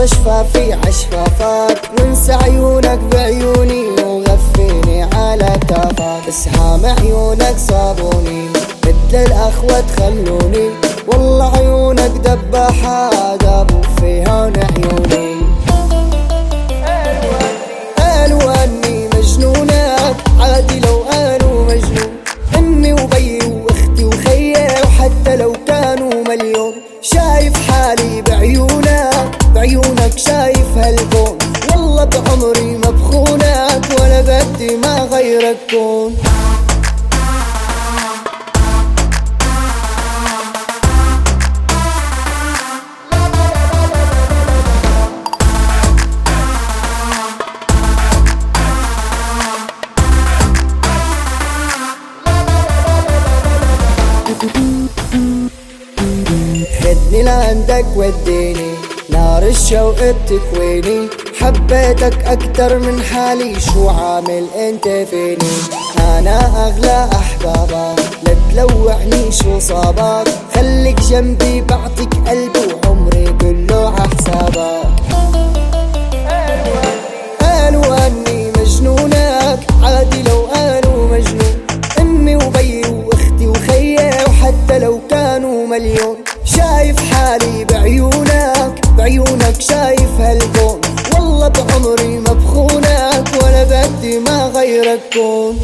شفافي عشفافك، وانسى عيونك بعيوني وغفيني على كافك. اسهام عيونك صابوني مثل الأخوة خلوني، والله عيونك دباحة دابوا فيها عيوني. قالوا أني مجنونك عادي لو قالوا مجنون، أمي وبي وأختي وخيي وحتى لو كانوا مليون. شايف حالي بعيونك شايف هالكون، والله بعمري ما بخونك ولا بدي ما غيرك كون. خدني لعندك وديني، نار الشوق بتكويني. حبيتك أكتر من حالي، شو عامل انت فيني؟ أنا أغلى أحبابك، لا تلوعني شو صابك. خليك جنبي بعطيك قلبي وعمري كله عحسابك. قالوا أني مجنونك عادي لو قالوا مجنون، أمي وبي وأختي وخيي وحتى لو كانوا مليون. شايف حالي بعيونك شايف هالكون، والله بعمري ما بخونك ولا بدي ما غيرك كون.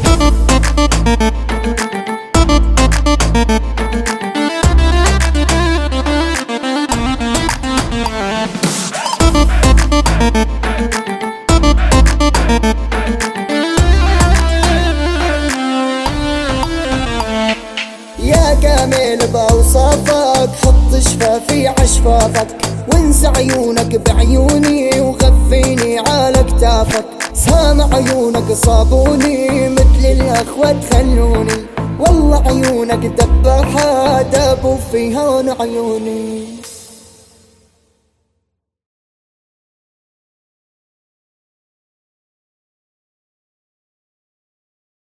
يا كامل بأوصافك، حط شفافي عشفافك، وانسى عيونك بعيوني وغفيني على كتافك. سامع عيونك صابوني مثل الأخوة خلوني، والله عيونك دباحة دابوا فيها عيوني.